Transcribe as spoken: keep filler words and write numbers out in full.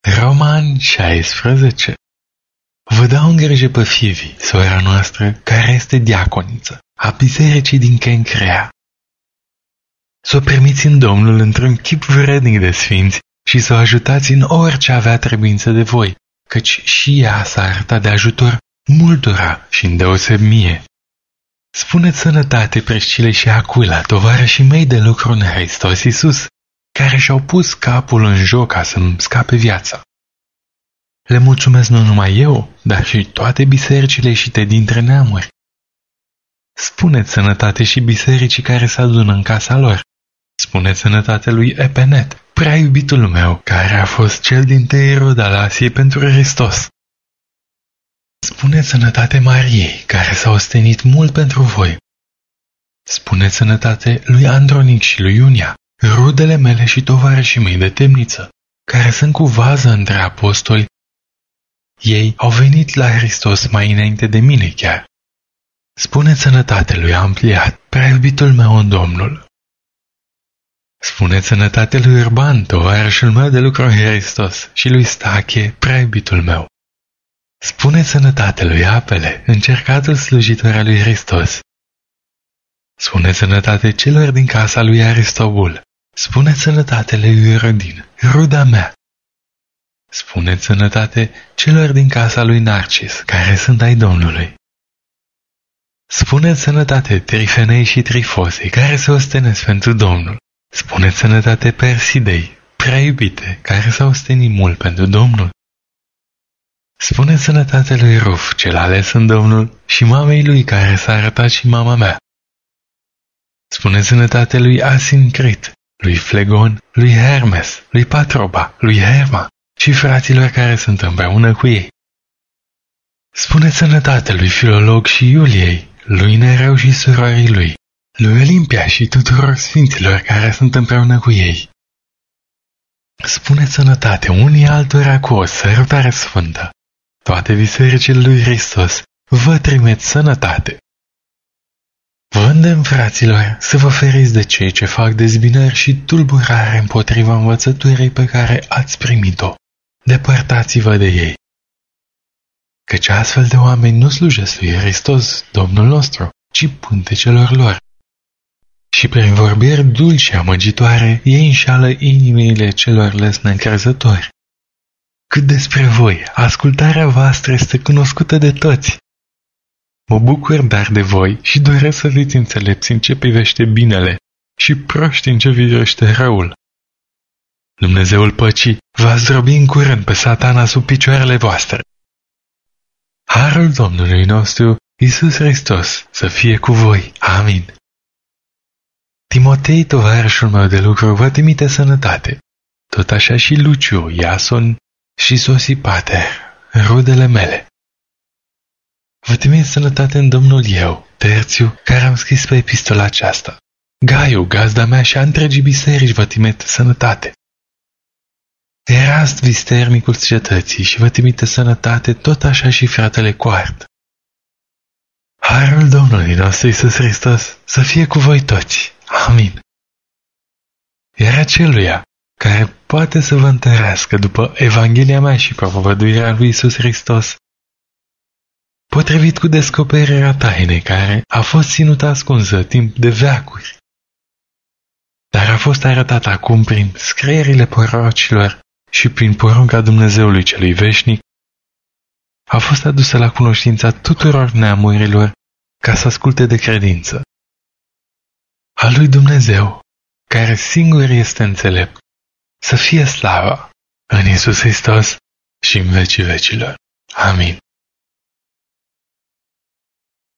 Roman șaisprezece. Vă dau în grijă pe Fivi, sora noastră, care este diaconiță a bisericii din Kencrea. Să o primiți în Domnul într-un chip vrednic de sfinți și să o ajutați în orice avea trebuință de voi, căci și ea s-a arătat de ajutor multora și îndeoseb mie. Spuneți sănătate Priscilei și Aquila, tovarășii mei de lucru în Hristos Iisus, care și-au pus capul în joc ca să-mi scape viața. Le mulțumesc nu numai eu, dar și toate bisericile ieșite dintre neamuri. Spuneți sănătate și bisericii care se adună în casa lor. Spuneți sănătate lui Epenet, prea iubitul meu, care a fost cel dintâi rod al Asiei pentru Hristos. Spuneți sănătate Mariei, care s-a ostenit mult pentru voi. Spuneți sănătate lui Andronic și lui Iunia, rudele mele și tovarășii mei de temniță, care sunt cu vază între apostoli. Ei au venit la Hristos mai înainte de mine chiar. Spuneți sănătate lui Ampliat, prea iubitul meu în Domnul. Spuneți sănătate lui Urban, tovarășul meu de lucru în Hristos, și lui Stache, prea iubitul meu. Spuneți sănătate lui Apele, încercatul slujitor al lui Hristos. Spuneți sănătate celor din casa lui Aristobul. Spuneți sănătate lui Irodin, ruda mea. Spuneți sănătate celor din casa lui Narcis, care sunt ai Domnului. Spuneți sănătate Trifenei și Trifosei, care se ostenesc pentru Domnul. Spuneți sănătate Persidei, prea iubite, care s-au ostenit mult pentru Domnul. Spuneți sănătate lui Ruf, cel ales în Domnul, și mamei lui, care s-a arătat și mama mea. Spuneți sănătate lui Asincrit, lui Flegon, lui Hermes, lui Patroba, lui Herma și fraților care sunt împreună cu ei. Spuneți sănătate lui Filolog și Iuliei, lui Nereu și surorii lui, lui Olimpia și tuturor sfinților care sunt împreună cu ei. Spuneți sănătate unii altora cu o sărutare sfântă. Toate bisericile lui Hristos vă trimit sănătate. Vă îndemn, fraților, să vă feriți de cei ce fac dezbinări și tulburare împotriva învățăturii pe care ați primit-o. Depărtați-vă de ei. Căci astfel de oameni nu slujesc lui Hristos, Domnul nostru, ci pântecelor lor. Și prin vorbiri dulci și amăgitoare, ei înșală inimile celor lesne-încrezători. Cât despre voi, ascultarea voastră este cunoscută de toți. Mă bucur dar de voi și doresc să fiți înțelepți în ce privește binele și proști în ce privește răul. Dumnezeul păcii va zdrobi în curând pe Satana sub picioarele voastre. Harul Domnului nostru, Iisus Hristos, să fie cu voi. Amin. Timotei, tovarășul meu de lucru, vă trimite sănătate. Tot așa și Luciu, Iason și Sosipater, rudele mele. Vă trimit sănătate în Domnul eu, Terțiu, care am scris pe epistola aceasta. Gaiu, gazda mea și a întregii biserici vă trimite sănătate. Erast, visternicul cetății, și vă trimite sănătate, tot așa și fratele Coart. Harul Domnului nostru Iisus Hristos să fie cu voi toți. Amin. Iar aceluia care poate să vă întărească după Evanghelia mea și propovăduirea lui Iisus Hristos, potrivit cu descoperirea tainei care a fost ținută ascunsă timp de veacuri, dar a fost arătată acum prin scrierile prorocilor și prin porunca Dumnezeului celui veșnic, a fost adusă la cunoștința tuturor neamurilor ca să asculte de credință. Al lui Dumnezeu, care singur este înțelept, să fie slava în Iisus Hristos și în vecii vecilor. Amin.